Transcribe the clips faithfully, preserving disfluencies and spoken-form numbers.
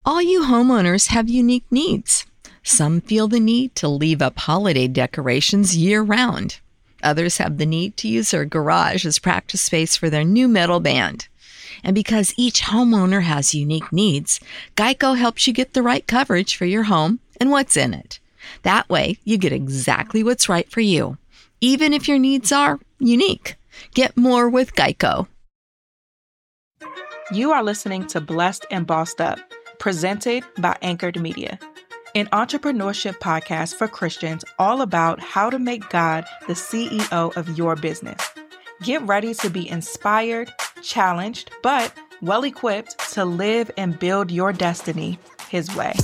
All you homeowners have unique needs. Some feel the need to leave up holiday decorations year-round. Others have the need to use their garage as practice space for their new metal band. And because each homeowner has unique needs, Geico helps you get the right coverage for your home and what's in it. That way, you get exactly what's right for you, even if your needs are unique. Get more with Geico. You are listening to Blessed and Bossed Up, presented by Anchored Media, an entrepreneurship podcast for Christians all about how to make God the C E O of your business. Get ready to be inspired, challenged, but well-equipped to live and build your destiny His way.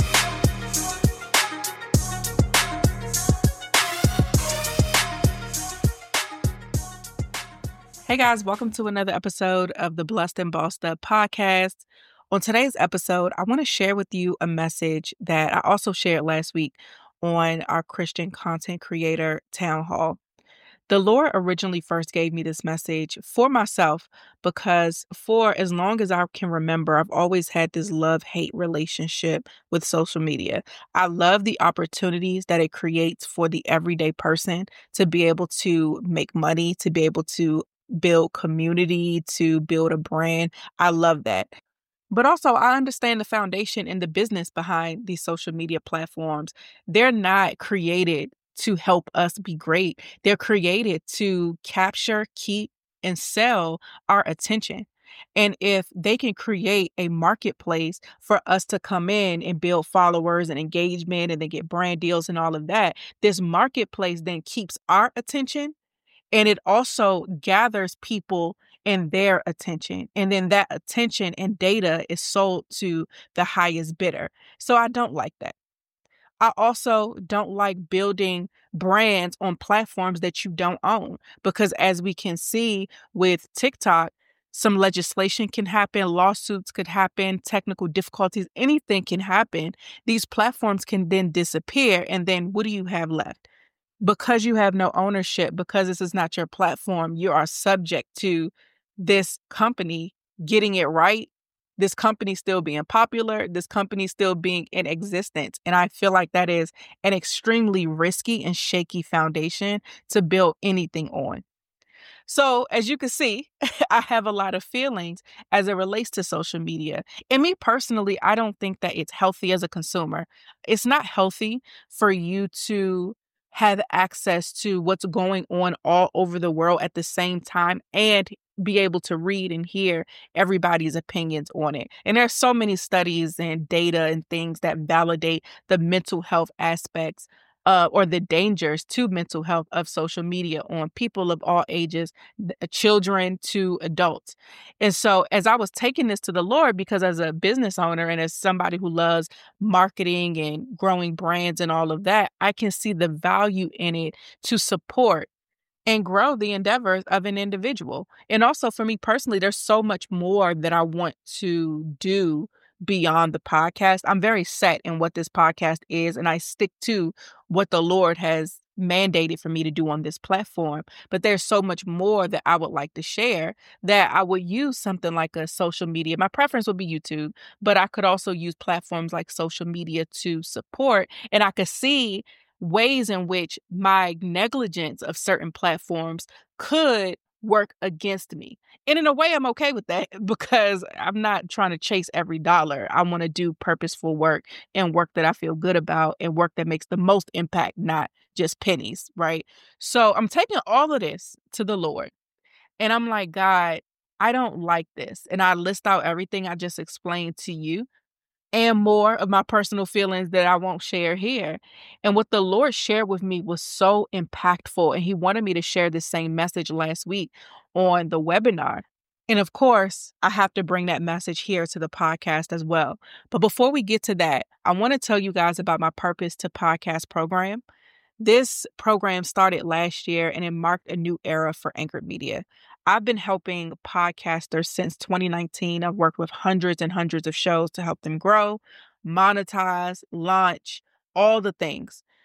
Hey guys, welcome to another episode of the Blessed and Bossed Up podcast. On today's episode, I want to share with you a message that I also shared last week on our Christian content creator town hall. The Lord originally first gave me this message for myself because for as long as I can remember, I've always had this love-hate relationship with social media. I love the opportunities that it creates for the everyday person to be able to make money, to be able to build community, to build a brand. I love that. But also, I understand the foundation and the business behind these social media platforms. They're not created to help us be great. They're created to capture, keep, and sell our attention. And if they can create a marketplace for us to come in and build followers and engagement and then get brand deals and all of that, this marketplace then keeps our attention. And it also gathers people and their attention. And then that attention and data is sold to the highest bidder. So I don't like that. I also don't like building brands on platforms that you don't own, because as we can see with TikTok, some legislation can happen, lawsuits could happen, technical difficulties, anything can happen. These platforms can then disappear. And then what do you have left? Because you have no ownership, because this is not your platform, you are subject to this company getting it right, this company still being popular, this company still being in existence. And I feel like that is an extremely risky and shaky foundation to build anything on. So as you can see, I have a lot of feelings as it relates to social media. And me personally, I don't think that it's healthy as a consumer. It's not healthy for you to have access to what's going on all over the world at the same time and be able to read and hear everybody's opinions on it. And there's so many studies and data and things that validate the mental health aspects Uh, or the dangers to mental health of social media on people of all ages, children to adults. And so as I was taking this to the Lord, because as a business owner and as somebody who loves marketing and growing brands and all of that, I can see the value in it to support and grow the endeavors of an individual. And also for me personally, there's so much more that I want to do beyond the podcast. I'm very set in what this podcast is, and I stick to what the Lord has mandated for me to do on this platform. But there's so much more that I would like to share that I would use something like a social media. My preference would be YouTube, but I could also use platforms like social media to support. And I could see ways in which my negligence of certain platforms could work against me. And in a way, I'm okay with that because I'm not trying to chase every dollar. I want to do purposeful work and work that I feel good about and work that makes the most impact, not just pennies, right? So I'm taking all of this to the Lord and I'm like, God, I don't like this. And I list out everything I just explained to you and more of my personal feelings that I won't share here. And what the Lord shared with me was so impactful. And He wanted me to share the same message last week on the webinar. And of course, I have to bring that message here to the podcast as well. But before we get to that, I want to tell you guys about my Purpose to Podcast program. This program started last year and it marked a new era for Anchored Media. I've been helping podcasters since twenty nineteen. I've worked with hundreds and hundreds of shows to help them grow, monetize, launch, all the things.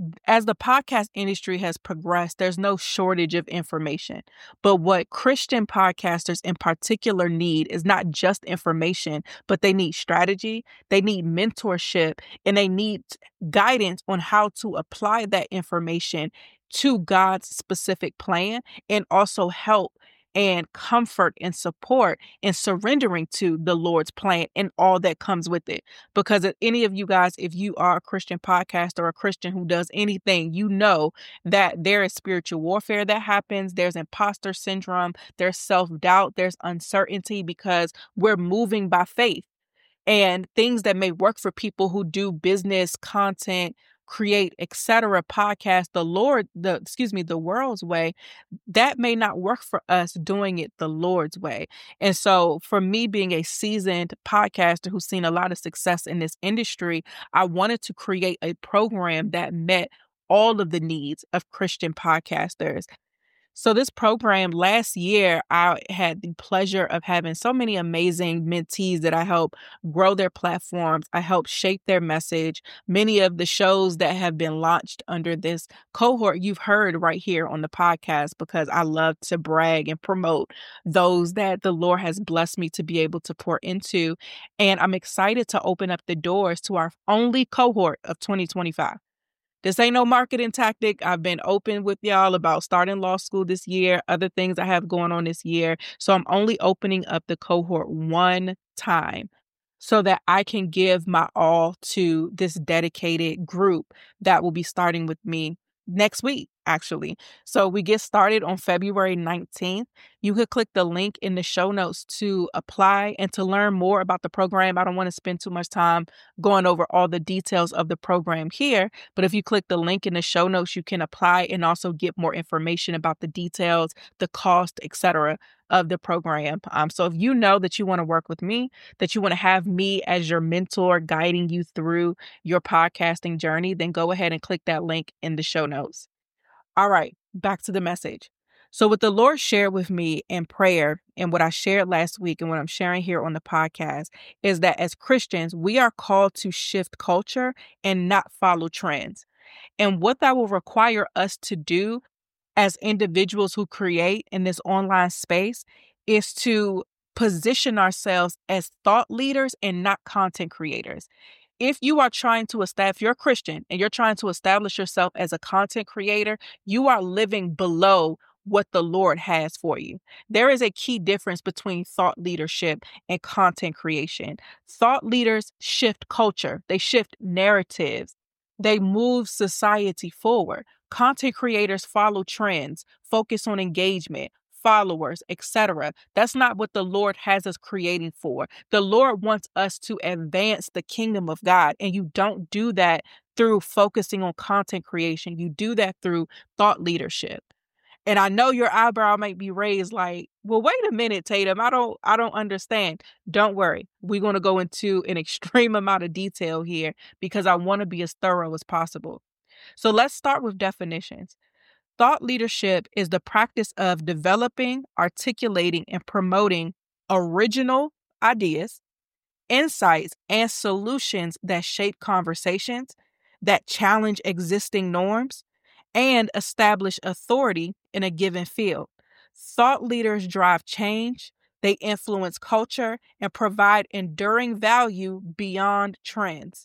as the podcast industry has progressed, there's no shortage of information. But what Christian podcasters in particular need is not just information, but they need strategy, they need mentorship, and they need guidance on how to apply that information to God's specific plan, and also help and comfort and support and surrendering to the Lord's plan and all that comes with it. Because if any of you guys, if you are a Christian podcaster or a Christian who does anything, you know that there is spiritual warfare that happens. There's imposter syndrome. There's self-doubt. There's uncertainty because we're moving by faith. And things that may work for people who do business, content, create, et cetera, podcast, the Lord, the excuse me, the world's way, that may not work for us doing it the Lord's way. And so for me, being a seasoned podcaster who's seen a lot of success in this industry, I wanted to create a program that met all of the needs of Christian podcasters. So this program last year, I had the pleasure of having so many amazing mentees that I helped grow their platforms. I helped shape their message. Many of the shows that have been launched under this cohort, you've heard right here on the podcast, because I love to brag and promote those that the Lord has blessed me to be able to pour into. And I'm excited to open up the doors to our only cohort of twenty twenty-five. This ain't no marketing tactic. I've been open with y'all about starting law school this year, other things I have going on this year. So I'm only opening up the cohort one time so that I can give my all to this dedicated group that will be starting with me next week, actually. So we get started on February nineteenth. You could click the link in the show notes to apply and to learn more about the program. I don't want to spend too much time going over all the details of the program here, but if you click the link in the show notes, you can apply and also get more information about the details, the cost, et cetera, of the program. Um, so if you know that you want to work with me, that you want to have me as your mentor guiding you through your podcasting journey, then go ahead and click that link in the show notes. All right, back to the message. So what the Lord shared with me in prayer and what I shared last week and what I'm sharing here on the podcast is that as Christians, we are called to shift culture and not follow trends. And what that will require us to do as individuals who create in this online space is to position ourselves as thought leaders and not content creators. If you are trying to establish, if you're a Christian and you're trying to establish yourself as a content creator, you are living below what the Lord has for you. There is a key difference between thought leadership and content creation. Thought leaders shift culture. They shift narratives. They move society forward. Content creators follow trends, focus on engagement, followers, et cetera. That's not what the Lord has us creating for. The Lord wants us to advance the kingdom of God, and you don't do that through focusing on content creation. You do that through thought leadership. And I know your eyebrow might be raised like, well, wait a minute, Tatum. I don't, I don't understand. Don't worry. We're going to go into an extreme amount of detail here because I want to be as thorough as possible. So let's start with definitions. Thought leadership is the practice of developing, articulating, and promoting original ideas, insights, and solutions that shape conversations, that challenge existing norms, and establish authority in a given field. Thought leaders drive change, they influence culture, and provide enduring value beyond trends.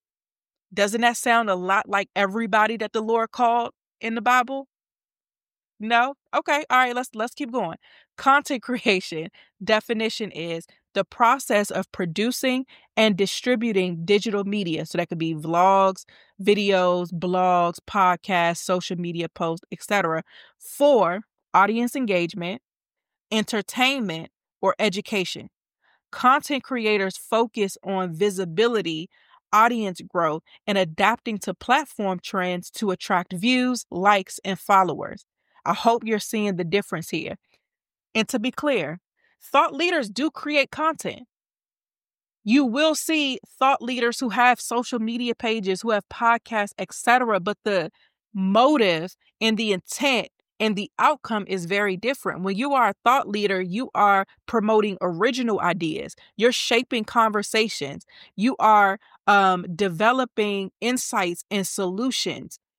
Doesn't that sound a lot like everybody that the Lord called in the Bible? No? Okay. All right. Let's let's keep going. Content creation definition is the process of producing and distributing digital media. So that could be vlogs, videos, blogs, podcasts, social media posts, et cetera, for audience engagement, entertainment, or education. Content creators focus on visibility, audience growth, and adapting to platform trends to attract views, likes, and followers. I hope you're seeing the difference here. And to be clear, thought leaders do create content. You will see thought leaders who have social media pages, who have podcasts, et cetera, but the motive and the intent and the outcome is very different. When you are a thought leader, you are promoting original ideas. You're shaping conversations. You are um, developing insights and solutions.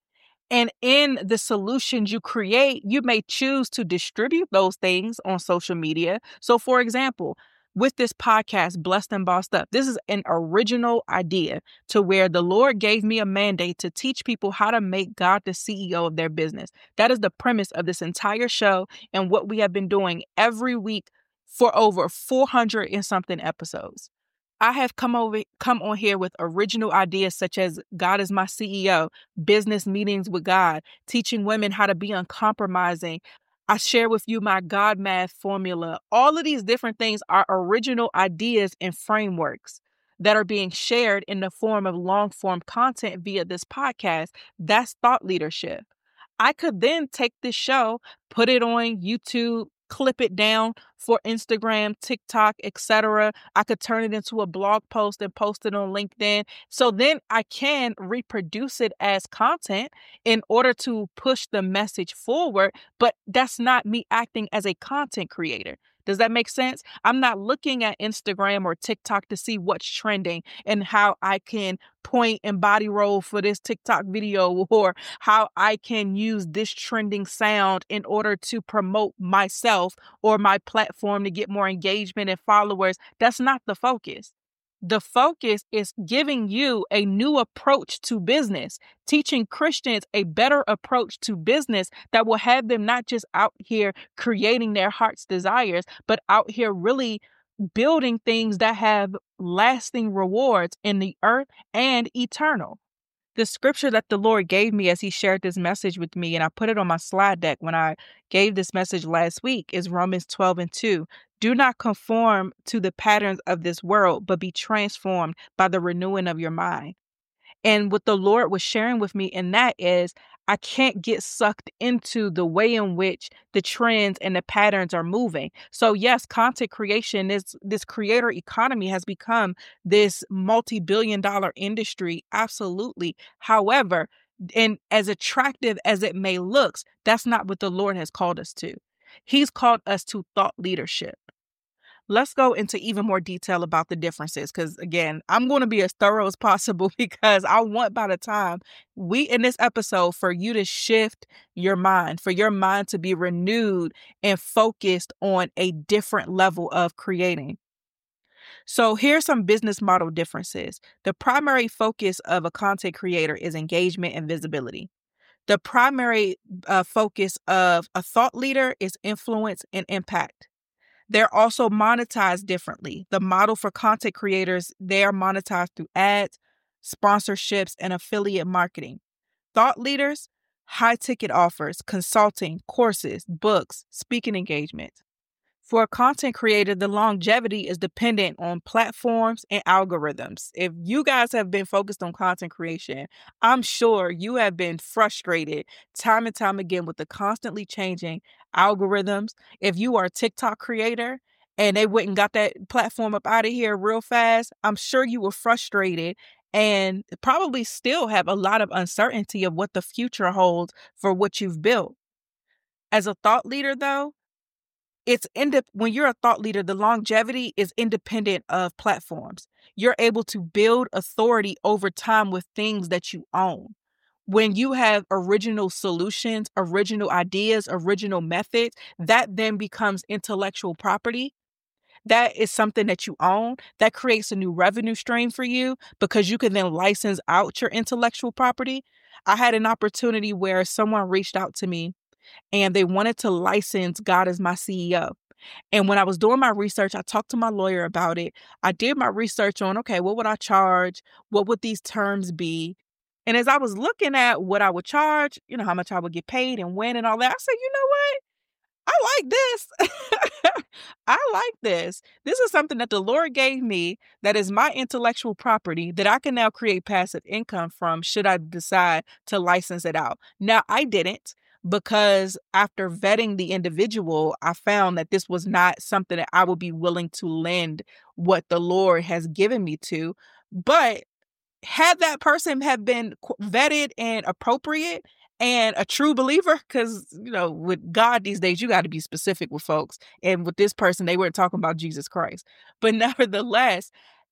And in the solutions you create, you may choose to distribute those things on social media. So, for example, with this podcast, Blessed and Bossed Up, this is an original idea to where the Lord gave me a mandate to teach people how to make God the C E O of their business. That is the premise of this entire show and what we have been doing every week for over four hundred and something episodes. I have come over, come on here with original ideas such as God is my C E O, business meetings with God, teaching women how to be uncompromising. I share with you my God math formula. All of these different things are original ideas and frameworks that are being shared in the form of long form content via this podcast. That's thought leadership. I could then take this show, put it on YouTube, clip it down for Instagram, TikTok, et cetera. I could turn it into a blog post and post it on LinkedIn. So then I can reproduce it as content in order to push the message forward. But that's not me acting as a content creator. Does that make sense? I'm not looking at Instagram or TikTok to see what's trending and how I can point and body roll for this TikTok video, or how I can use this trending sound in order to promote myself or my platform to get more engagement and followers. That's not the focus. The focus is giving you a new approach to business, teaching Christians a better approach to business that will have them not just out here creating their heart's desires, but out here really building things that have lasting rewards in the earth and eternal. The scripture that the Lord gave me as he shared this message with me, and I put it on my slide deck when I gave this message last week, is Romans twelve and two. Do not conform to the patterns of this world, but be transformed by the renewing of your mind. And what the Lord was sharing with me in that is I can't get sucked into the way in which the trends and the patterns are moving. So yes, content creation, this, this creator economy has become this multi-billion dollar industry. Absolutely. However, and as attractive as it may look, that's not what the Lord has called us to. He's called us to thought leadership. Let's go into even more detail about the differences, because again, I'm going to be as thorough as possible because I want by the time we in this episode for you to shift your mind, for your mind to be renewed and focused on a different level of creating. So here's some business model differences. The primary focus of a content creator is engagement and visibility. The primary uh, focus of a thought leader is influence and impact. They're also monetized differently. The model for content creators, they are monetized through ads, sponsorships, and affiliate marketing. Thought leaders, high ticket offers, consulting, courses, books, speaking engagements. For a content creator, the longevity is dependent on platforms and algorithms. If you guys have been focused on content creation, I'm sure you have been frustrated time and time again with the constantly changing algorithms. If you are a TikTok creator and they went and got that platform up out of here real fast, I'm sure you were frustrated and probably still have a lot of uncertainty of what the future holds for what you've built. As a thought leader, though, It's ind- when you're a thought leader, the longevity is independent of platforms. You're able to build authority over time with things that you own. When you have original solutions, original ideas, original methods, that then becomes intellectual property. That is something that you own. That creates a new revenue stream for you because you can then license out your intellectual property. I had an opportunity where someone reached out to me and they wanted to license God as my C E O. And when I was doing my research, I talked to my lawyer about it. I did my research on, okay, what would I charge? What would these terms be? And as I was looking at what I would charge, you know, how much I would get paid and when and all that, I said, you know what? I like this. I like this. This is something that the Lord gave me that is my intellectual property that I can now create passive income from should I decide to license it out. Now, I didn't because after vetting the individual, I found that this was not something that I would be willing to lend what the Lord has given me to. But had that person have been vetted and appropriate and a true believer, because, you know, with God these days, you got to be specific with folks. And with this person, they weren't talking about Jesus Christ. But nevertheless,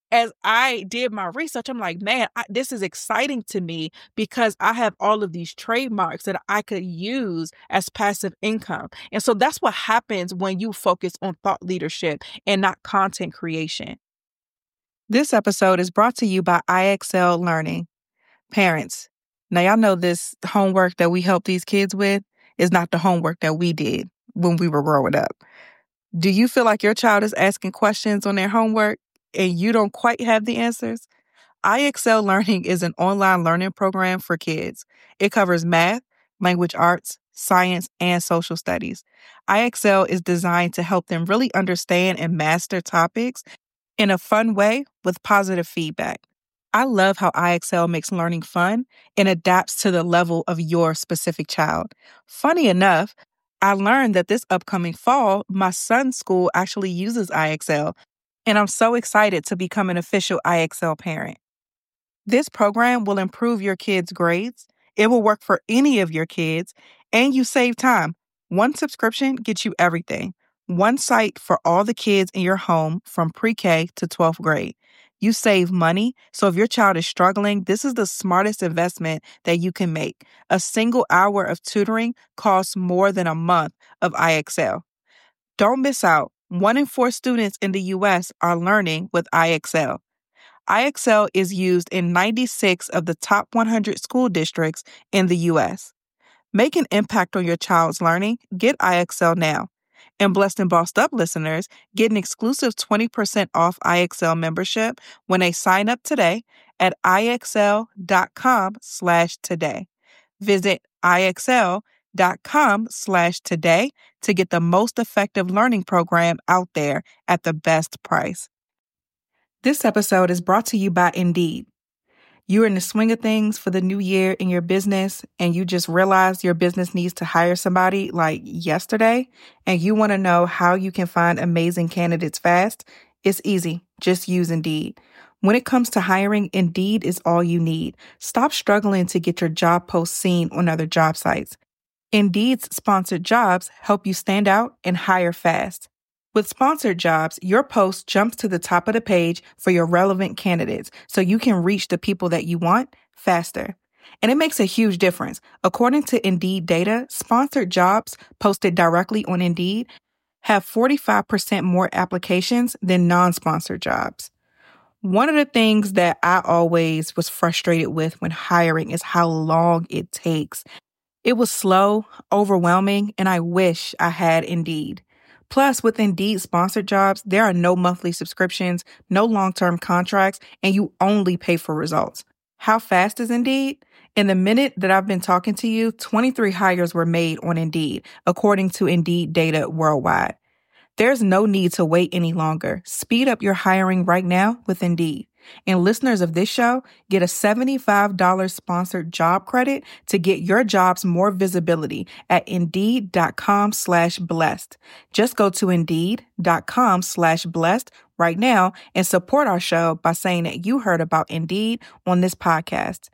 as I did my research, I'm like, man, I, this is exciting to me because I have all of these trademarks that I could use as passive income. And so that's what happens when you focus on thought leadership and not content creation. This episode is brought to you by I X L Learning. Parents, now y'all know this homework that we help these kids with is not the homework that we did when we were growing up. Do you feel like your child is asking questions on their homework and you don't quite have the answers? I X L Learning is an online learning program for kids. It covers math, language arts, science, and social studies. I X L is designed to help them really understand and master topics in a fun way with positive feedback. I love how I X L makes learning fun and adapts to the level of your specific child. Funny enough, I learned that this upcoming fall, my son's school actually uses I X L, and I'm so excited to become an official I X L parent. This program will improve your kids' grades, it will work for any of your kids, and you save time. One subscription gets you everything. One site for all the kids in your home from pre-K to twelfth grade. You save money, so if your child is struggling, this is the smartest investment that you can make. A single hour of tutoring costs more than a month of I X L. Don't miss out. One in four students in the U S are learning with I X L. I X L is used in ninety-six of the top one hundred school districts in the U S. Make an impact on your child's learning. Get I X L now. And Blessed and Bossed Up listeners get an exclusive twenty percent off I X L membership when they sign up today at IXL.com slash today. Visit IXL.com slash today to get the most effective learning program out there at the best price. This episode is brought to you by Indeed. You're in the swing of things for the new year in your business, and you just realized your business needs to hire somebody like yesterday, and you want to know how you can find amazing candidates fast. It's easy. Just use Indeed. When it comes to hiring, Indeed is all you need. Stop struggling to get your job posts seen on other job sites. Indeed's sponsored jobs help you stand out and hire fast. With sponsored jobs, your post jumps to the top of the page for your relevant candidates so you can reach the people that you want faster. And it makes a huge difference. According to Indeed data, sponsored jobs posted directly on Indeed have forty-five percent more applications than non-sponsored jobs. One of the things that I always was frustrated with when hiring is how long it takes. It was slow, overwhelming, and I wish I had Indeed. Plus, with Indeed sponsored jobs, there are no monthly subscriptions, no long-term contracts, and you only pay for results. How fast is Indeed? In the minute that I've been talking to you, twenty-three hires were made on Indeed, according to Indeed data worldwide. There's no need to wait any longer. Speed up your hiring right now with Indeed. And listeners of this show get a seventy-five dollars sponsored job credit to get your jobs more visibility at Indeed.com slash blessed. Just go to Indeed.com slash blessed right now and support our show by saying that you heard about Indeed on this podcast.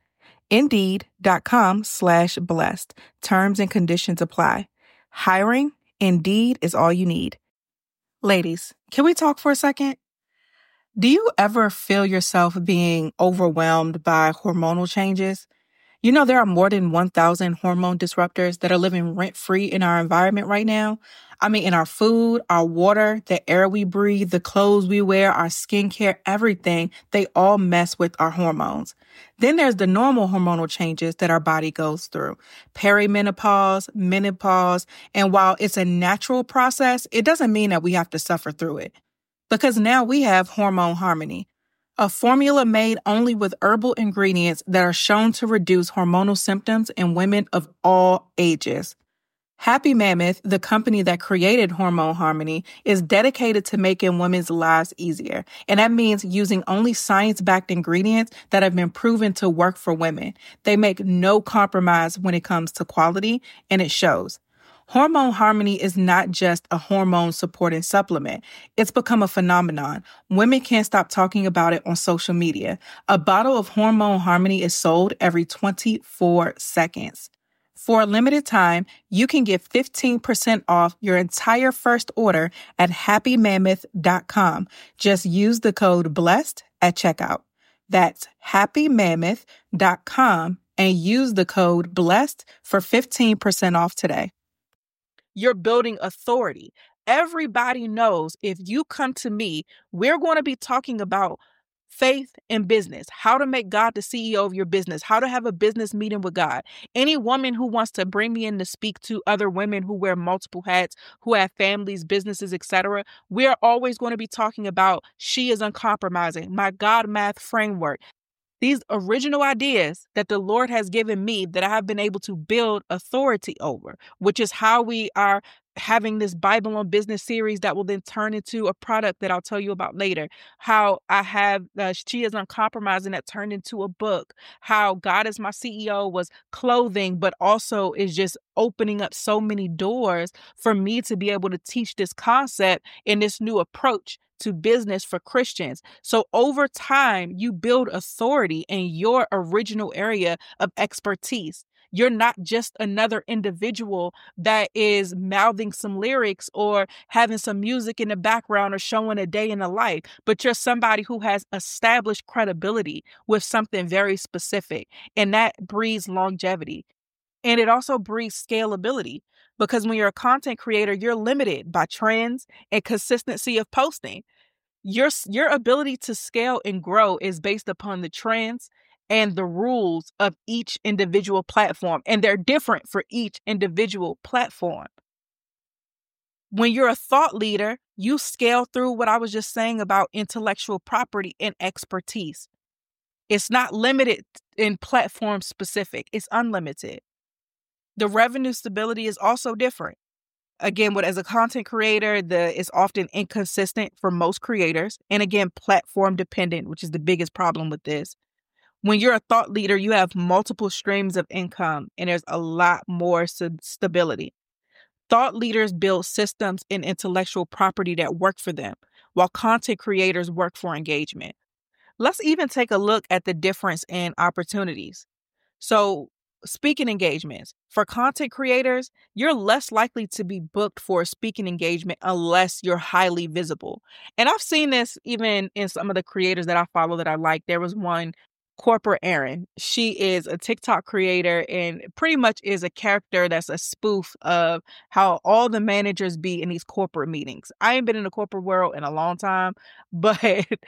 Indeed.com slash blessed. Terms and conditions apply. Hiring, Indeed is all you need. Ladies, can we talk for a second? Do you ever feel yourself being overwhelmed by hormonal changes? You know, there are more than one thousand hormone disruptors that are living rent-free in our environment right now. I mean, in our food, our water, the air we breathe, the clothes we wear, our skincare, everything, they all mess with our hormones. Then there's the normal hormonal changes that our body goes through. Perimenopause, menopause, and while it's a natural process, it doesn't mean that we have to suffer through it. Because now we have Hormone Harmony, a formula made only with herbal ingredients that are shown to reduce hormonal symptoms in women of all ages. Happy Mammoth, the company that created Hormone Harmony, is dedicated to making women's lives easier. And that means using only science-backed ingredients that have been proven to work for women. They make no compromise when it comes to quality, and it shows. Hormone Harmony is not just a hormone-supporting supplement. It's become a phenomenon. Women can't stop talking about it on social media. A bottle of Hormone Harmony is sold every twenty-four seconds. For a limited time, you can get fifteen percent off your entire first order at happy mammoth dot com. Just use the code BLESSED at checkout. That's happy mammoth dot com and use the code BLESSED for fifteen percent off today. You're building authority. Everybody knows if you come to me, we're going to be talking about faith and business, how to make God the C E O of your business, how to have a business meeting with God. Any woman who wants to bring me in to speak to other women who wear multiple hats, who have families, businesses, et cetera, we're always going to be talking about She is Uncompromising, my God math framework. These original ideas that the Lord has given me that I have been able to build authority over, which is how we are having this Bible on Business series that will then turn into a product that I'll tell you about later. How I have uh, She is Uncompromising that turned into a book. How God is My C E O was clothing, but also is just opening up so many doors for me to be able to teach this concept in this new approach to business for Christians. So over time, you build authority in your original area of expertise. You're not just another individual that is mouthing some lyrics or having some music in the background or showing a day in the life, but you're somebody who has established credibility with something very specific, and that breeds longevity. And it also breeds scalability, because when you're a content creator, you're limited by trends and consistency of posting. Your, your ability to scale and grow is based upon the trends and the rules of each individual platform, and they're different for each individual platform. When you're a thought leader, you scale through what I was just saying about intellectual property and expertise. It's not limited in platform specific, it's unlimited. The revenue stability is also different. Again, what as a content creator, the it's often inconsistent for most creators. And again, platform dependent, which is the biggest problem with this. When you're a thought leader, you have multiple streams of income and there's a lot more stability. Thought leaders build systems and intellectual property that work for them, while content creators work for engagement. Let's even take a look at the difference in opportunities. So, speaking engagements. For content creators, you're less likely to be booked for a speaking engagement unless you're highly visible. And I've seen this even in some of the creators that I follow that I like. There was one, Corporate Erin. She is a TikTok creator and pretty much is a character that's a spoof of how all the managers be in these corporate meetings. I ain't been in the corporate world in a long time, but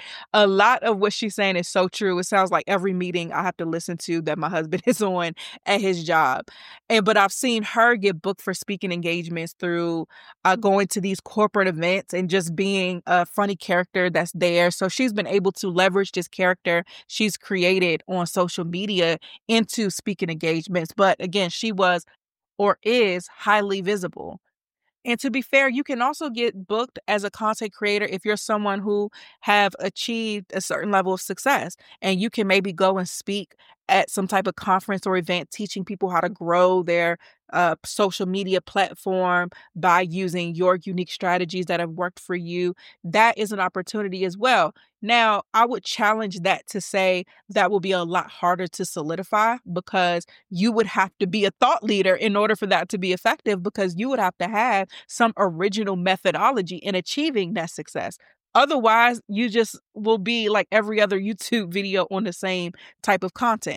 a lot of what she's saying is so true. It sounds like every meeting I have to listen to that my husband is on at his job. And but I've seen her get booked for speaking engagements through uh, going to these corporate events and just being a funny character that's there. So she's been able to leverage this character she's created on social media into speaking engagements. But again, she was or is highly visible. And to be fair, you can also get booked as a content creator if you're someone who have achieved a certain level of success, and you can maybe go and speak at some type of conference or event teaching people how to grow their uh, social media platform by using your unique strategies that have worked for you. That is an opportunity as well. Now, I would challenge that to say that will be a lot harder to solidify, because you would have to be a thought leader in order for that to be effective, because you would have to have some original methodology in achieving that success. Otherwise, you just will be like every other YouTube video on the same type of content.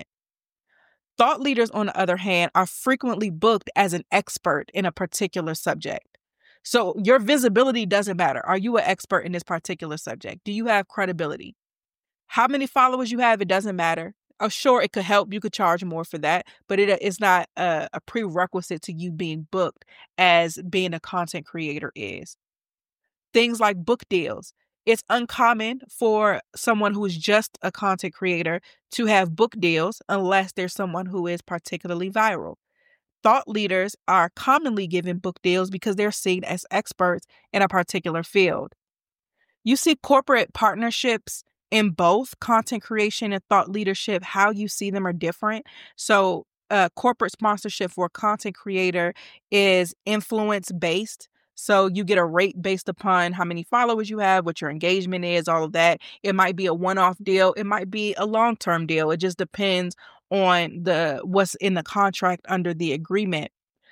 Thought leaders, on the other hand, are frequently booked as an expert in a particular subject. So your visibility doesn't matter. Are you an expert in this particular subject? Do you have credibility? How many followers you have, it doesn't matter. Oh, sure, it could help. You could charge more for that, but it is not a, a prerequisite to you being booked as being a content creator is. Things like book deals. It's uncommon for someone who is just a content creator to have book deals unless there's someone who is particularly viral. Thought leaders are commonly given book deals because they're seen as experts in a particular field. You see corporate partnerships in both content creation and thought leadership. How you see them are different. So uh, corporate sponsorship for a content creator is influence-based. So you get a rate based upon how many followers you have, what your engagement is, all of that. It might be a one-off deal. It might be a long-term deal. It just depends on the what's in the contract under the agreement.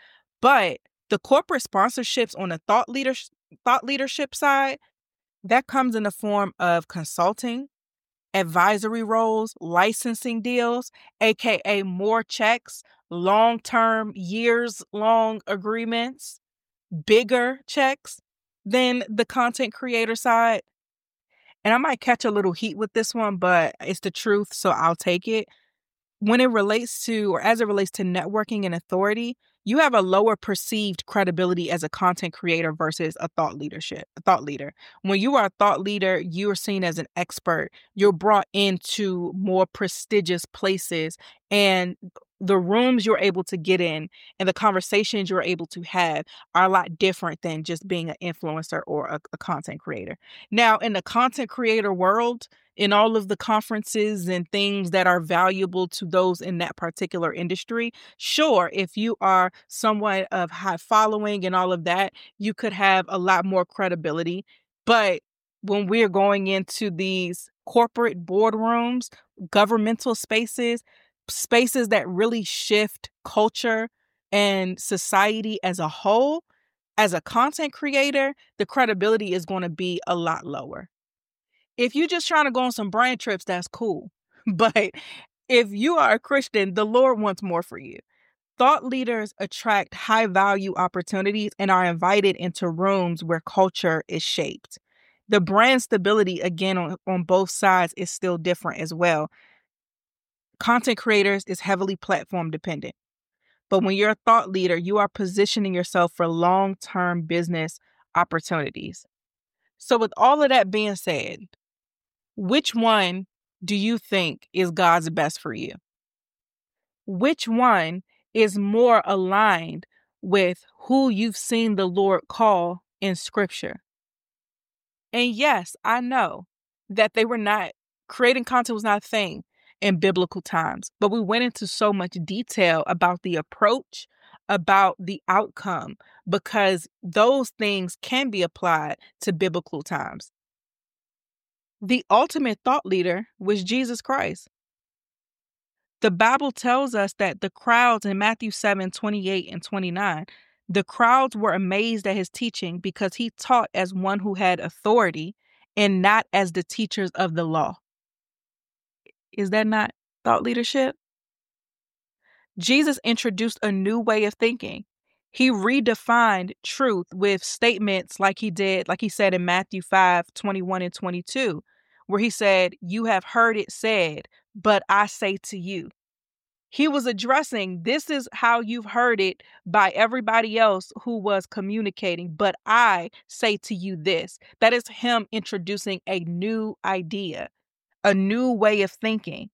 But the corporate sponsorships on the thought leadership thought leadership side, that comes in the form of consulting advisory roles, licensing deals, aka more checks, long-term, years-long agreements, bigger checks than the content creator side. And I might catch a little heat with this one, but it's the truth, so I'll take it. When it relates to, or as it relates to networking and authority, you have a lower perceived credibility as a content creator versus a thought leadership, a thought leader. When you are a thought leader, you are seen as an expert. You're brought into more prestigious places, and the rooms you're able to get in and the conversations you're able to have are a lot different than just being an influencer or a, a content creator. Now, in the content creator world, in all of the conferences and things that are valuable to those in that particular industry, sure, if you are someone of high following and all of that, you could have a lot more credibility. But when we're going into these corporate boardrooms, governmental spaces, spaces that really shift culture and society as a whole, as a content creator, the credibility is going to be a lot lower. If you're just trying to go on some brand trips, that's cool. But if you are a Christian, the Lord wants more for you. Thought leaders attract high value opportunities and are invited into rooms where culture is shaped. The brand stability, again, on, on both sides is still different as well. Content creators is heavily platform dependent. But when you're a thought leader, you are positioning yourself for long-term business opportunities. So with all of that being said, which one do you think is God's best for you? Which one is more aligned with who you've seen the Lord call in Scripture? And yes, I know that they were not, creating content was not a thing in biblical times, but we went into so much detail about the approach, about the outcome, because those things can be applied to biblical times. The ultimate thought leader was Jesus Christ. The Bible tells us that the crowds in Matthew seven, twenty-eight and twenty-nine, the crowds were amazed at his teaching because he taught as one who had authority and not as the teachers of the law. Is that not thought leadership? Jesus introduced a new way of thinking. He redefined truth with statements like he did, like he said in Matthew five, twenty-one and twenty-two, where he said, "You have heard it said, but I say to you." He was addressing, this is how you've heard it by everybody else who was communicating, but I say to you this. That is him introducing a new idea, a new way of thinking.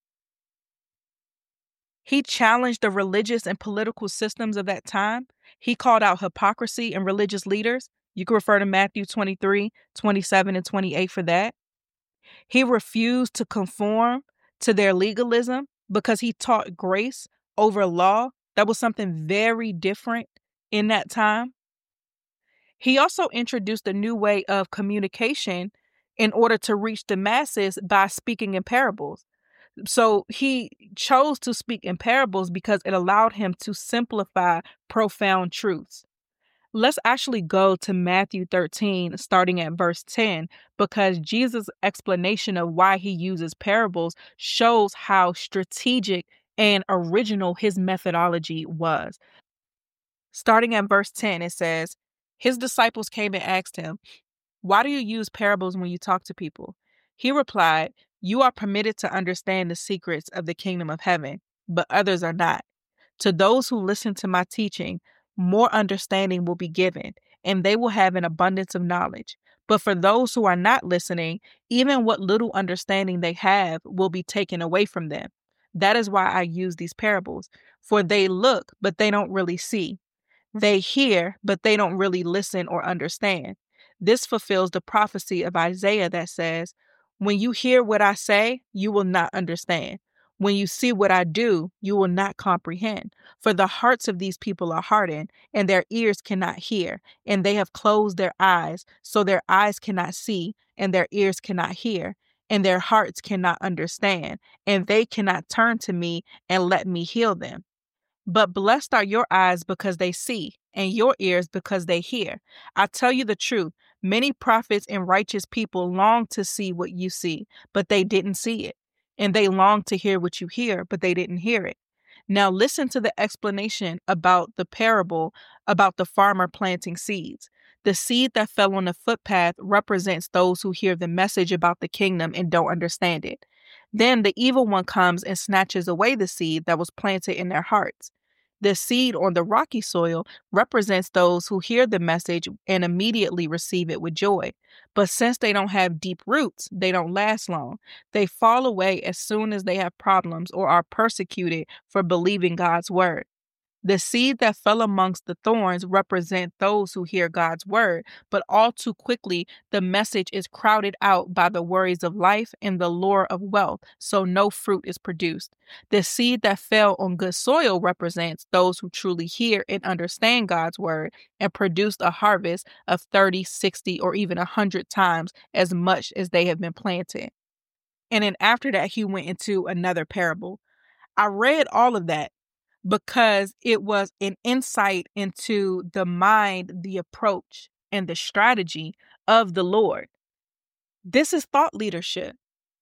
He challenged the religious and political systems of that time. He called out hypocrisy in religious leaders. You can refer to Matthew twenty-three, twenty-seven, and twenty-eight for that. He refused to conform to their legalism because he taught grace over law. That was something very different in that time. He also introduced a new way of communication in order to reach the masses by speaking in parables. So he chose to speak in parables because it allowed him to simplify profound truths. Let's actually go to Matthew thirteen, starting at verse ten, because Jesus' explanation of why he uses parables shows how strategic and original his methodology was. Starting at verse ten, it says, his disciples came and asked him, "Why do you use parables when you talk to people?" He replied, "You are permitted to understand the secrets of the kingdom of heaven, but others are not. To those who listen to my teaching, more understanding will be given, and they will have an abundance of knowledge. But for those who are not listening, even what little understanding they have will be taken away from them. That is why I use these parables. For they look, but they don't really see. They hear, but they don't really listen or understand. This fulfills the prophecy of Isaiah that says, when you hear what I say, you will not understand. When you see what I do, you will not comprehend. For the hearts of these people are hardened, and their ears cannot hear, and they have closed their eyes, so their eyes cannot see, and their ears cannot hear, and their hearts cannot understand, and they cannot turn to me and let me heal them. But blessed are your eyes because they see, and your ears because they hear. I tell you the truth, many prophets and righteous people long to see what you see, but they didn't see it. And they long to hear what you hear, but they didn't hear it. Now listen to the explanation about the parable about the farmer planting seeds. The seed that fell on the footpath represents those who hear the message about the kingdom and don't understand it. Then the evil one comes and snatches away the seed that was planted in their hearts. The seed on the rocky soil represents those who hear the message and immediately receive it with joy. But since they don't have deep roots, they don't last long. They fall away as soon as they have problems or are persecuted for believing God's word. The seed that fell amongst the thorns represent those who hear God's word, but all too quickly the message is crowded out by the worries of life and the lure of wealth, so no fruit is produced. The seed that fell on good soil represents those who truly hear and understand God's word and produce a harvest of thirty, sixty, or even one hundred times as much as they have been planted. And then after that, he went into another parable. I read all of that because it was an insight into the mind, the approach, and the strategy of the Lord. This is thought leadership.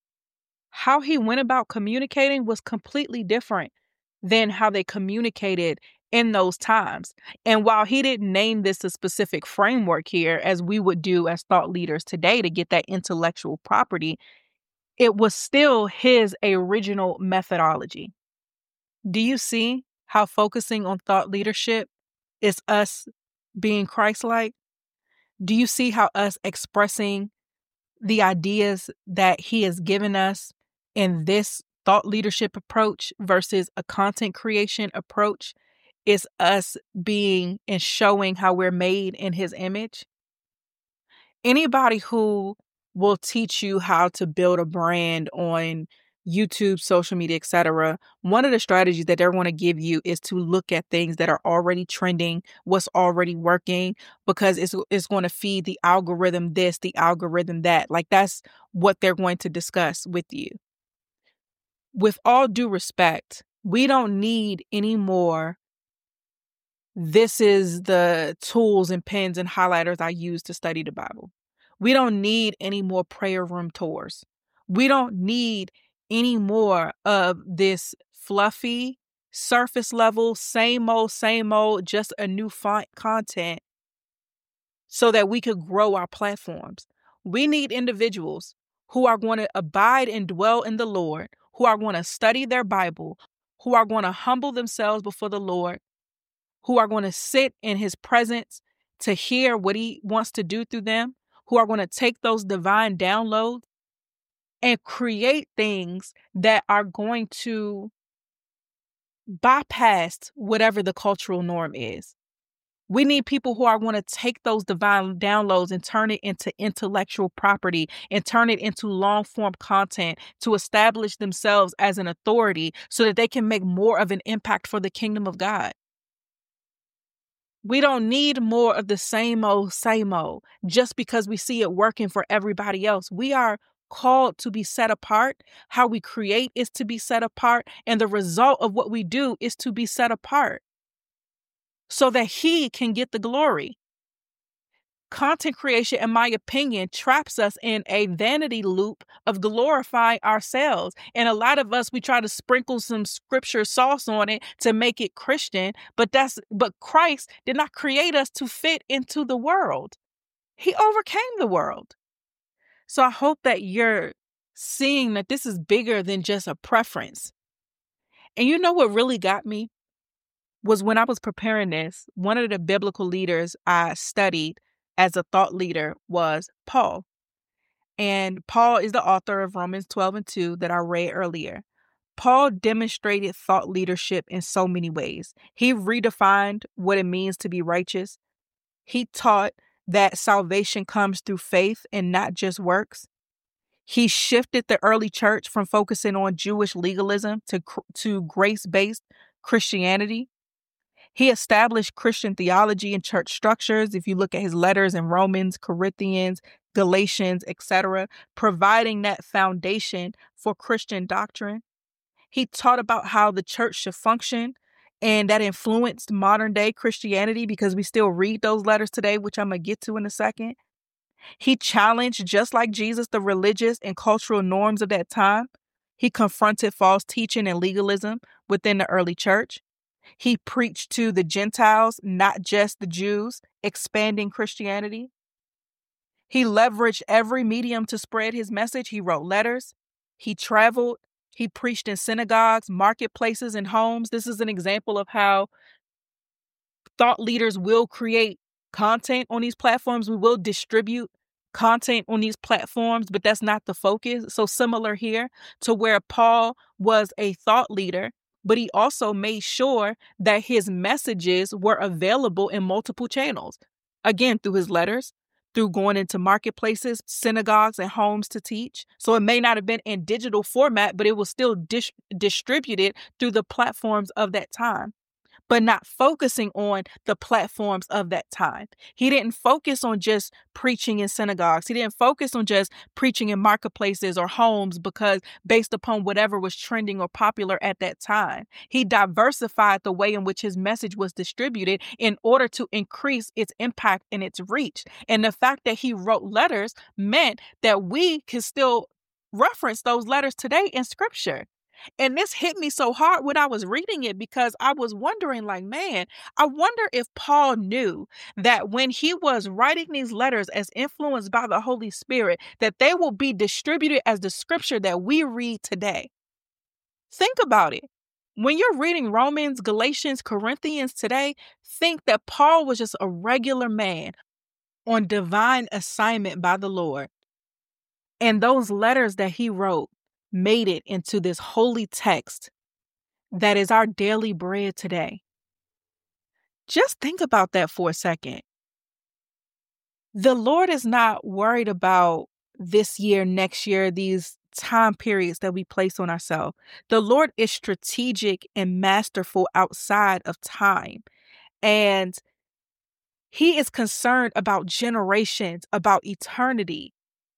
How he went about communicating was completely different than how they communicated in those times. And while he didn't name this a specific framework here, as we would do as thought leaders today to get that intellectual property, it was still his original methodology. Do you see how focusing on thought leadership is us being Christ-like? Do you see how us expressing the ideas that he has given us in this thought leadership approach versus a content creation approach is us being and showing how we're made in his image? Anybody who will teach you how to build a brand on YouTube, social media, et cetera, one of the strategies that they're going to give you is to look at things that are already trending, what's already working, because it's it's going to feed the algorithm this, the algorithm that. Like that's what they're going to discuss with you. With all due respect, we don't need any more. This is the tools and pens and highlighters I use to study the Bible. We don't need any more prayer room tours. We don't need any more of this fluffy, surface level, same old, same old, just a new font content so that we could grow our platforms. We need individuals who are going to abide and dwell in the Lord, who are going to study their Bible, who are going to humble themselves before the Lord, who are going to sit in his presence to hear what he wants to do through them, who are going to take those divine downloads and create things that are going to bypass whatever the cultural norm is. We need people who are going to take those divine downloads and turn it into intellectual property and turn it into long form content to establish themselves as an authority so that they can make more of an impact for the kingdom of God. We don't need more of the same old, same old just because we see it working for everybody else. We are called to be set apart. How we create is to be set apart. And the result of what we do is to be set apart so that he can get the glory. Content creation, in my opinion, traps us in a vanity loop of glorifying ourselves. And a lot of us, we try to sprinkle some scripture sauce on it to make it Christian, but that's but Christ did not create us to fit into the world. He overcame the world. So I hope that you're seeing that this is bigger than just a preference. And you know what really got me was when I was preparing this, one of the biblical leaders I studied as a thought leader was Paul. And Paul is the author of Romans twelve and two that I read earlier. Paul demonstrated thought leadership in so many ways. He redefined what it means to be righteous. He taught that salvation comes through faith and not just works. He shifted the early church from focusing on Jewish legalism to, to grace-based Christianity. He established Christian theology and church structures. If you look at his letters in Romans, Corinthians, Galatians, et cetera, providing that foundation for Christian doctrine. He taught about how the church should function and that influenced modern day Christianity because we still read those letters today, which I'm going to get to in a second. He challenged, just like Jesus, the religious and cultural norms of that time. He confronted false teaching and legalism within the early church. He preached to the Gentiles, not just the Jews, expanding Christianity. He leveraged every medium to spread his message. He wrote letters. He traveled. He preached in synagogues, marketplaces, and homes. This is an example of how thought leaders will create content on these platforms. We will distribute content on these platforms, but that's not the focus. So similar here to where Paul was a thought leader, but he also made sure that his messages were available in multiple channels. Again, through his letters, through going into marketplaces, synagogues, and homes to teach. So it may not have been in digital format, but it was still dis- distributed through the platforms of that time, but not focusing on the platforms of that time. He didn't focus on just preaching in synagogues. He didn't focus on just preaching in marketplaces or homes because based upon whatever was trending or popular at that time. He diversified the way in which his message was distributed in order to increase its impact and its reach. And the fact that he wrote letters meant that we can still reference those letters today in scripture. And this hit me so hard when I was reading it because I was wondering, like, man, I wonder if Paul knew that when he was writing these letters as influenced by the Holy Spirit, that they will be distributed as the scripture that we read today. Think about it. When you're reading Romans, Galatians, Corinthians today, think that Paul was just a regular man on divine assignment by the Lord. And those letters that he wrote made it into this holy text that is our daily bread today. Just think about that for a second. The Lord is not worried about this year, next year, these time periods that we place on ourselves. The Lord is strategic and masterful outside of time. And he is concerned about generations, about eternity.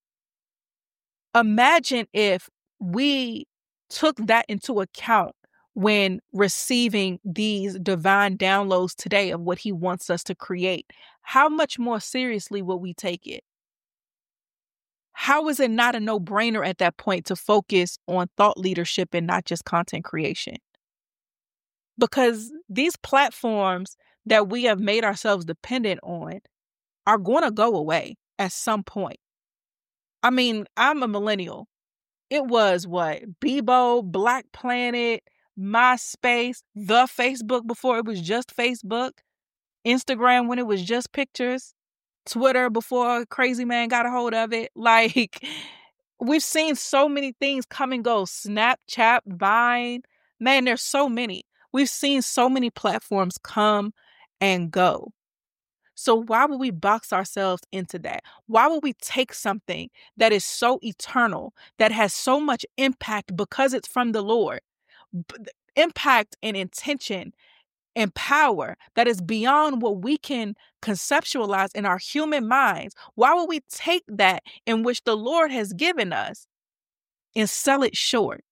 Imagine if we took that into account when receiving these divine downloads today of what he wants us to create. How much more seriously will we take it? How is it not a no-brainer at that point to focus on thought leadership and not just content creation? Because these platforms that we have made ourselves dependent on are going to go away at some point. I mean, I'm a millennial. It was what? Bebo, Black Planet, MySpace, the Facebook before it was just Facebook, Instagram when it was just pictures, Twitter before Crazy Man got a hold of it. Like, we've seen so many things come and go. Snapchat, Vine. Man, there's so many. We've seen so many platforms come and go. So why would we box ourselves into that? Why would we take something that is so eternal, that has so much impact because it's from the Lord, impact and intention and power that is beyond what we can conceptualize in our human minds? Why would we take that in which the Lord has given us and sell it short?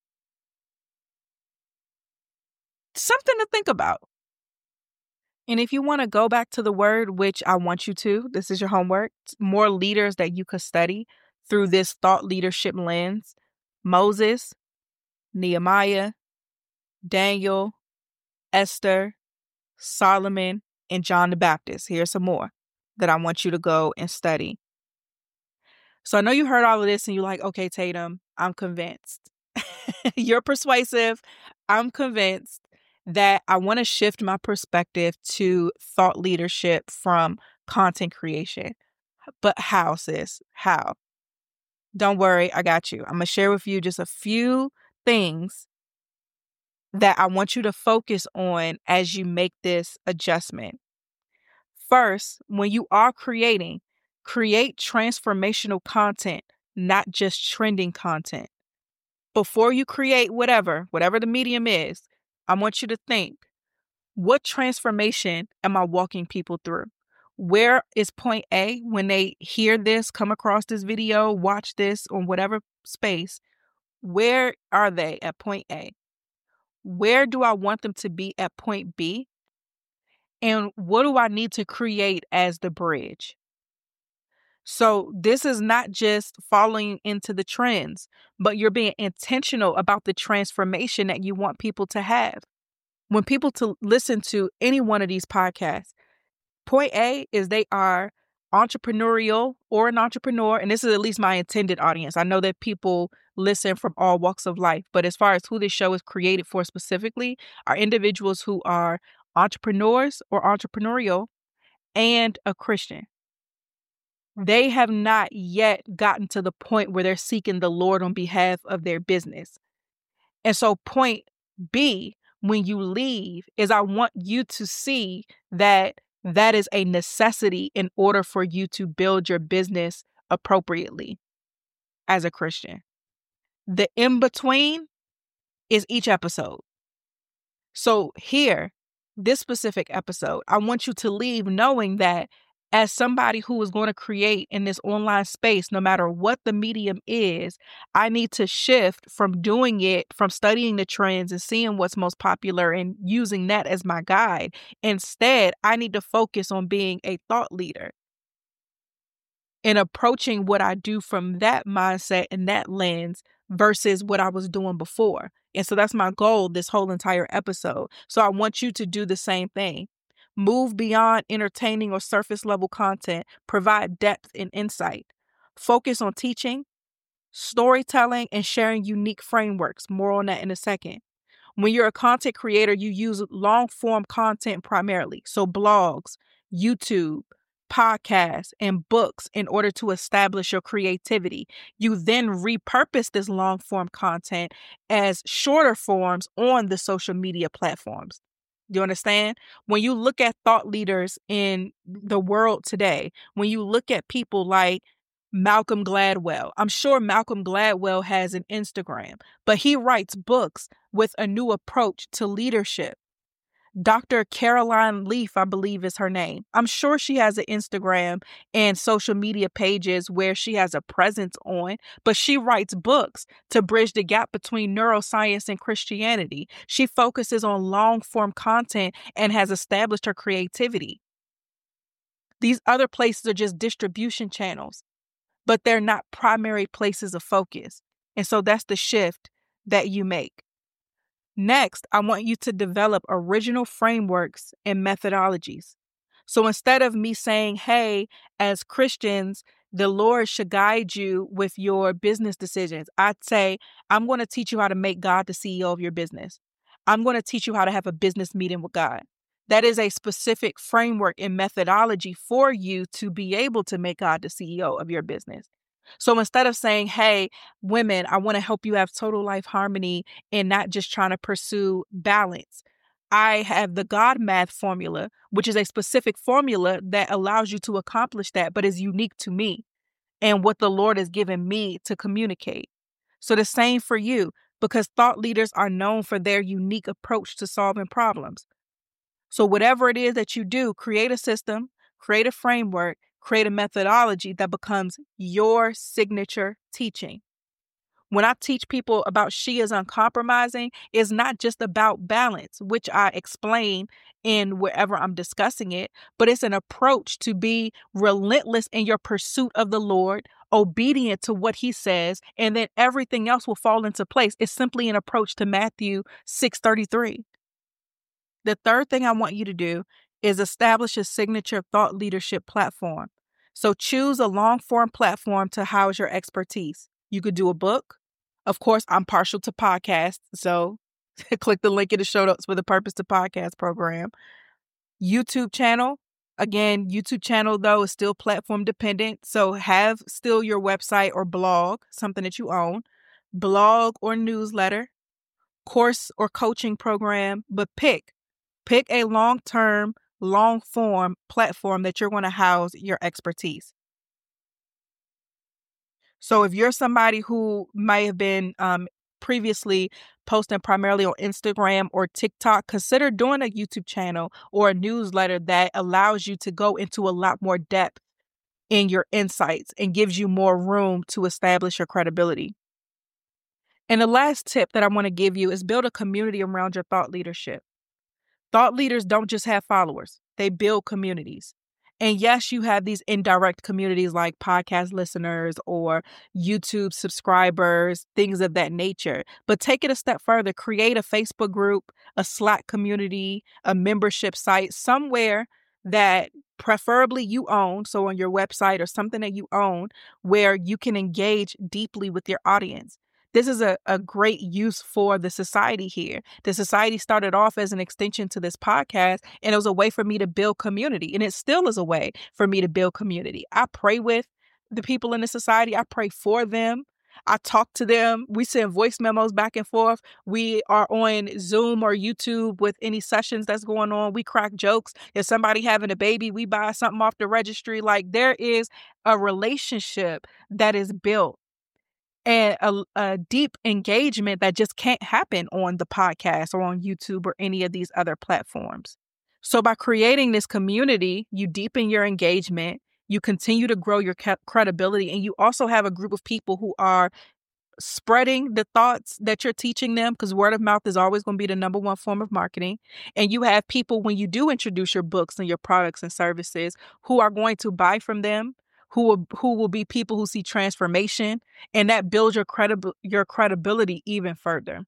Something to think about. And if you want to go back to the word, which I want you to, this is your homework, more leaders that you could study through this thought leadership lens: Moses, Nehemiah, Daniel, Esther, Solomon, and John the Baptist. Here's some more that I want you to go and study. So I know you heard all of this and you're like, okay, Tatum, I'm convinced. You're persuasive. I'm convinced that I want to shift my perspective to thought leadership from content creation. But how, sis? How? Don't worry, I got you. I'm going to share with you just a few things that I want you to focus on as you make this adjustment. First, when you are creating, create transformational content, not just trending content. Before you create whatever, whatever the medium is, I want you to think, what transformation am I walking people through? Where is point A when they hear this, come across this video, watch this on whatever space? Where are they at point A? Where do I want them to be at point B? And what do I need to create as the bridge? So this is not just falling into the trends, but you're being intentional about the transformation that you want people to have. When people to listen to any one of these podcasts, point A is they are entrepreneurial or an entrepreneur, and this is at least my intended audience. I know that people listen from all walks of life, but as far as who this show is created for specifically, are individuals who are entrepreneurs or entrepreneurial and a Christian. They have not yet gotten to the point where they're seeking the Lord on behalf of their business. And so point B, when you leave, is I want you to see that that is a necessity in order for you to build your business appropriately as a Christian. The in-between is each episode. So here, this specific episode, I want you to leave knowing that as somebody who is going to create in this online space, no matter what the medium is, I need to shift from doing it, from studying the trends and seeing what's most popular and using that as my guide. Instead, I need to focus on being a thought leader and approaching what I do from that mindset and that lens versus what I was doing before. And so that's my goal this whole entire episode. So I want you to do the same thing. Move beyond entertaining or surface level content. Provide depth and insight. Focus on teaching, storytelling, and sharing unique frameworks. More on that in a second. When you're a content creator, you use long form content primarily. So blogs, YouTube, podcasts, and books in order to establish your creativity. You then repurpose this long form content as shorter forms on the social media platforms. Do you understand? When you look at thought leaders in the world today, when you look at people like Malcolm Gladwell, I'm sure Malcolm Gladwell has an Instagram, but he writes books with a new approach to leadership. Doctor Caroline Leaf, I believe is her name. I'm sure she has an Instagram and social media pages where she has a presence on, but she writes books to bridge the gap between neuroscience and Christianity. She focuses on long form content and has established her creativity. These other places are just distribution channels, but they're not primary places of focus. And so that's the shift that you make. Next, I want you to develop original frameworks and methodologies. So instead of me saying, hey, as Christians, the Lord should guide you with your business decisions, I'd say, I'm going to teach you how to make God the C E O of your business. I'm going to teach you how to have a business meeting with God. That is a specific framework and methodology for you to be able to make God the C E O of your business. So instead of saying, hey, women, I want to help you have total life harmony and not just trying to pursue balance, I have the God math formula, which is a specific formula that allows you to accomplish that, but is unique to me and what the Lord has given me to communicate. So the same for you, because thought leaders are known for their unique approach to solving problems. So whatever it is that you do, create a system, create a framework, create a methodology that becomes your signature teaching. When I teach people about She is Uncompromising, it's not just about balance, which I explain in wherever I'm discussing it, but it's an approach to be relentless in your pursuit of the Lord, obedient to what he says, and then everything else will fall into place. It's simply an approach to Matthew six thirty-three. The third thing I want you to do is establish a signature thought leadership platform. So choose a long form platform to house your expertise. You could do a book. Of course, I'm partial to podcasts, so click the link in the show notes for the Purpose to Podcast program. YouTube channel. Again, YouTube channel, though, is still platform dependent. So have still your website or blog, something that you own, blog or newsletter, course or coaching program, but pick. Pick a long-term, long-form platform that you're going to house your expertise. So if you're somebody who may have been um, previously posting primarily on Instagram or TikTok, consider doing a YouTube channel or a newsletter that allows you to go into a lot more depth in your insights and gives you more room to establish your credibility. And the last tip that I want to give you is build a community around your thought leadership. Thought leaders don't just have followers, they build communities. And yes, you have these indirect communities like podcast listeners or YouTube subscribers, things of that nature. But take it a step further. Create a Facebook group, a Slack community, a membership site, somewhere that preferably you own, so on your website or something that you own, where you can engage deeply with your audience. This is a, a great use for the society here. The society started off as an extension to this podcast, and it was a way for me to build community. And it still is a way for me to build community. I pray with the people in the society. I pray for them. I talk to them. We send voice memos back and forth. We are on Zoom or YouTube with any sessions that's going on. We crack jokes. If somebody having a baby, we buy something off the registry. Like, there is a relationship that is built and a, a deep engagement that just can't happen on the podcast or on YouTube or any of these other platforms. So by creating this community, you deepen your engagement, you continue to grow your ca- credibility, and you also have a group of people who are spreading the thoughts that you're teaching them, because word of mouth is always going to be the number one form of marketing. And you have people, when you do introduce your books and your products and services, who are going to buy from them, who will, who will be people who see transformation, and that builds your credi- your credibility even further.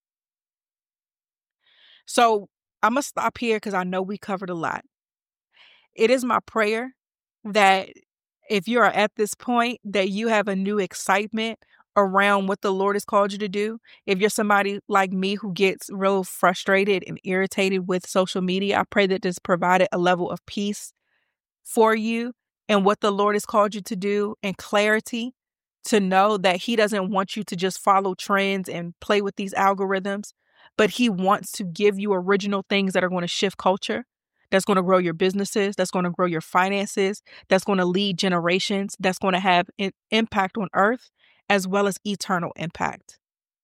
So I'm going to stop here because I know we covered a lot. It is my prayer that if you are at this point, that you have a new excitement around what the Lord has called you to do. If you're somebody like me who gets real frustrated and irritated with social media, I pray that this provided a level of peace for you and what the Lord has called you to do, and clarity to know that He doesn't want you to just follow trends and play with these algorithms, but He wants to give you original things that are going to shift culture, that's going to grow your businesses, that's going to grow your finances, that's going to lead generations, that's going to have an impact on earth as well as eternal impact.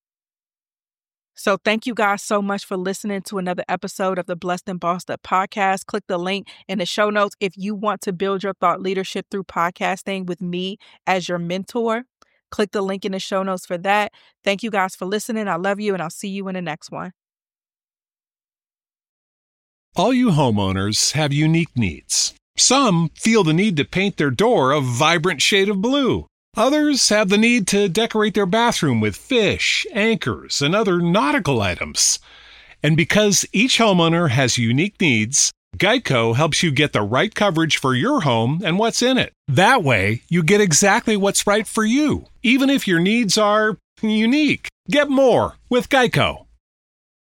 So thank you guys so much for listening to another episode of the Blessed and Bossed Up podcast. Click the link in the show notes if you want to build your thought leadership through podcasting with me as your mentor. Click the link in the show notes for that. Thank you guys for listening. I love you, and I'll see you in the next one. All you homeowners have unique needs. Some feel the need to paint their door a vibrant shade of blue. Others have the need to decorate their bathroom with fish, anchors, and other nautical items. And because each homeowner has unique needs, Geico helps you get the right coverage for your home and what's in it. That way, you get exactly what's right for you, even if your needs are unique. Get more with Geico.